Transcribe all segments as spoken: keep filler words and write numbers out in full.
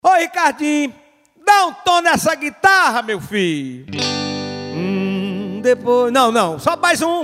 Ô Ricardinho, dá um tom nessa guitarra, meu filho. Hum, depois... Não, não, sobe mais um.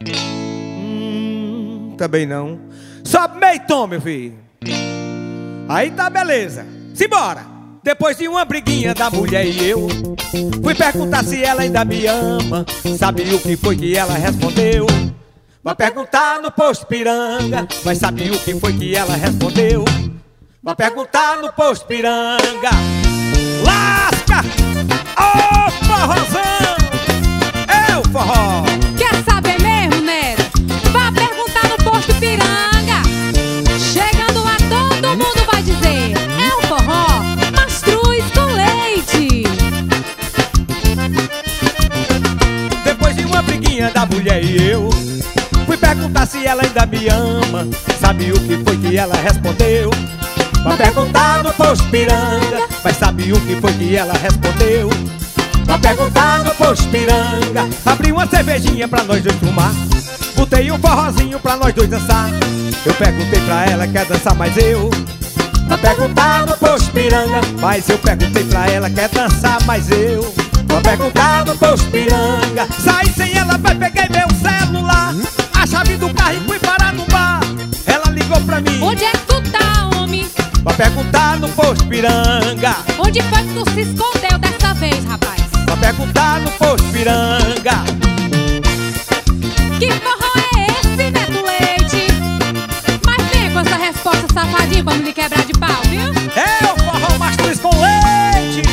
Hum, também não. Sobe meio tom, meu filho. Aí tá beleza. Simbora. Depois de uma briguinha da mulher e eu, fui perguntar se ela ainda me ama. Sabe o que foi que ela respondeu? Vai perguntar no posto Piranga. Mas sabe o que foi que ela respondeu? Vai perguntar no posto Piranga. Lasca! Ô forrozão! É o forró! Quer saber mesmo, Neto? Vá perguntar no posto Piranga. Chegando lá todo mundo vai dizer: é o forró Mastruz com leite. Depois de uma briguinha da mulher e eu, fui perguntar se ela ainda me ama. Sabe o que foi que ela respondeu? Vai perguntar no posto Piranga. Mas sabe o que foi que ela respondeu? Vai perguntar no posto Piranga. Abri uma cervejinha pra nós dois tomar, botei um forrozinho pra nós dois dançar. Eu perguntei pra ela, quer dançar mais eu? Vai perguntar no posto Piranga. Mas eu perguntei pra ela, quer dançar mais eu? Vai perguntar no posto Piranga. Saí sem ela, vai, peguei meu celular, a chave do carro e fui parar no bar. Ela ligou pra mim: onde é que tu tá, homem? Vai perguntar no posto Piranga. Onde foi que tu se escondeu dessa vez, rapaz? Vai perguntar no posto Piranga. Que forró é esse, Neto Leite? Mas vem com essa resposta safadinha pra não me quebrar de pau, viu? É o forró Mastruz com leite.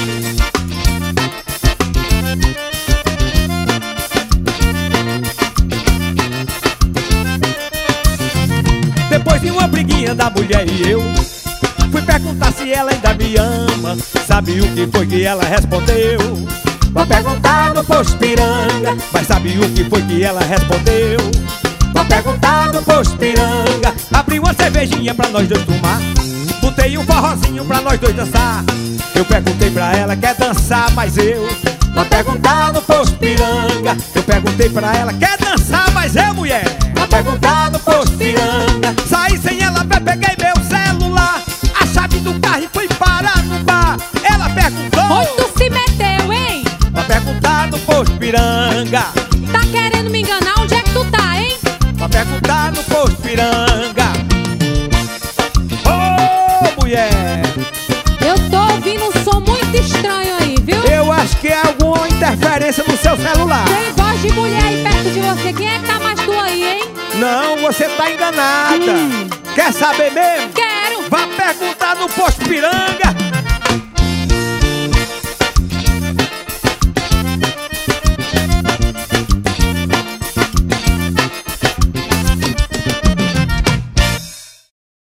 Depois de uma briguinha da mulher e eu, fui perguntar se ela ainda me ama. Sabe o que foi que ela respondeu? Vai perguntar no posto Piranga. Mas sabe o que foi que ela respondeu? Vai perguntar no posto Piranga. Abri uma cervejinha pra nós dois tomar, botei um forrozinho pra nós dois dançar. Eu perguntei pra ela, quer dançar mais eu? Vai perguntar no posto Piranga. Eu perguntei pra ela, quer dançar mais eu, mulher? Vai perguntar no posto Piranga. Saí sem ela, vai, peguei meu celular, a chave do carro e fui parar no bar. Ela perguntou: onde tu se meteu, hein? vai perguntar no posto Piranga. Tá querendo me enganar? Onde é que tu tá, hein? Vai perguntar no posto Piranga. Ô, oh, mulher, Eu tô ouvindo um som muito estranho aí, viu? eu acho que é alguma interferência no seu celular. Tem voz de mulher aí perto de você. Quem é que tá mais tu aí, hein? Não, você tá enganada. Hum. Quer saber mesmo? Quero! Vá perguntar no posto Piranga.